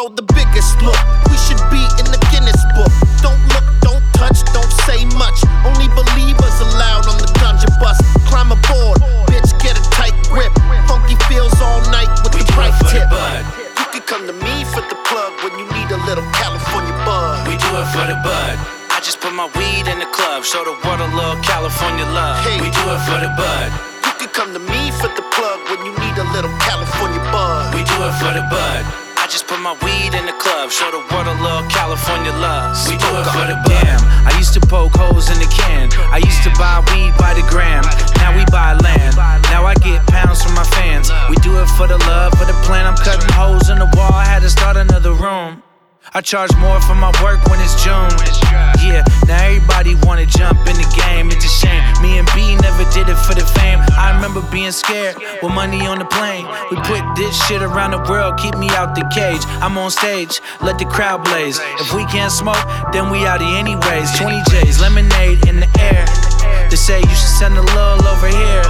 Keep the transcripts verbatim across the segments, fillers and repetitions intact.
show the biggest look. We should be in the Guinness book. Don't look, don't touch, don't say much. Only believers allowed on the ganja bus. Climb aboard, bitch, get a tight grip. Funky feels all night with We the do right it for tip. the bud. You can come to me for the plug when you need a little California bud. We do it for the bud. I just put my weed in the club, show the world a little California love. Hey. We do it for the bud. You can come to me for the plug when you need a little California bud. We do it for the bud. I just put my weed in the club, show the world a little California love. We do it for the bud. Damn, I used to poke holes in the can. I used to buy weed by the gram. Now we buy land. Now I get pounds from my fans. We do it for the love, for the plan. I'm cutting holes in the wall. I had to start another room. I charge more for my work when it's June. Yeah, now everybody wanna jump in the game. It's a shame. Me and B never did it for the fame. I remember being scared with money on the plane. We put this shit around the world, keep me out the cage. I'm on stage, let the crowd blaze. If we can't smoke, then we out here anyways. twenty J's, lemonade in the air. They say you should send a little over here.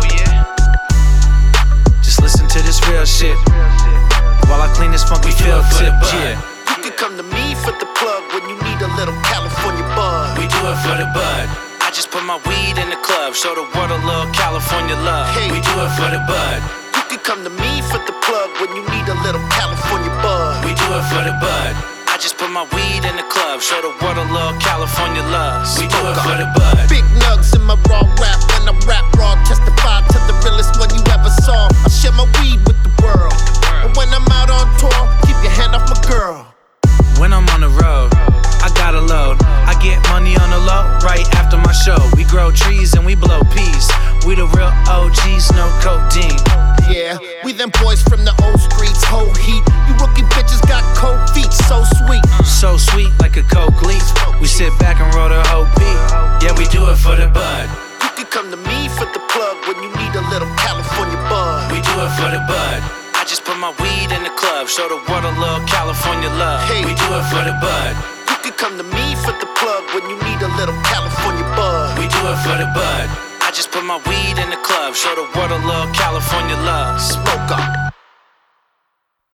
Just listen to this real shit while I clean this funky field tip. Yeah. You can come to me for the plug when you need a little California bud. We do it for the bud. I just put my weed in the club, show the world a little California love. Hey. We do it for the bud. You can come to me for the plug when you need a little California bud. We do it for the bud. I just put my weed in the club, show the world a little California love. We do it for the bud. Big nugs in my raw rap. When I rap raw, testify to the realest one you ever saw. I share my weed with the world. And when I'm out on tour, keep your hand off my girl. When I'm on the road, I got a load. I get money on the low right after my show. We grow trees and we blow peas. We the real O Gs, no codeine. Yeah, we them boys from the old streets, whole heat. You rookie bitches got cold feet, so sweet. So sweet like a coke leaf. We sit back and roll the whole beat. Yeah, we do it for the bud. You can come to me for the plug when you need a little California bud. We do it for the bud. I just put my weed in the club, show the world a little California love. Hey. We do it for the bud. You can come to me for the plug when you need a little California bud. We do it for the bud. I just put my weed in the club, show the world a little California love. Smoke up.